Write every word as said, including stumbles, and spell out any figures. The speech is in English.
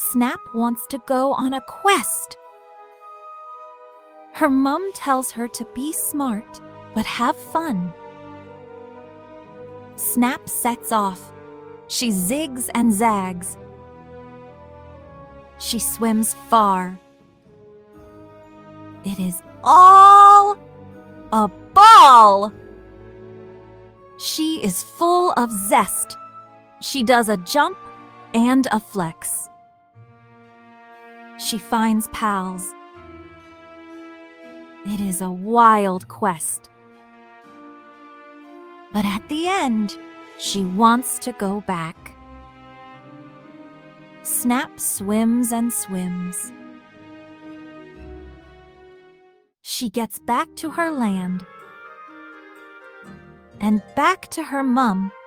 Snap wants to go on a quest. Her mom tells her to be smart, but have fun. Snap sets off. She zigs and zags. She swims far. It is all a ball. She is full of zest. She does a jump and a flex. She finds pals. It is a wild quest. But at the end, she wants to go back. Snap swims and swims. She gets back to her land and back to her mum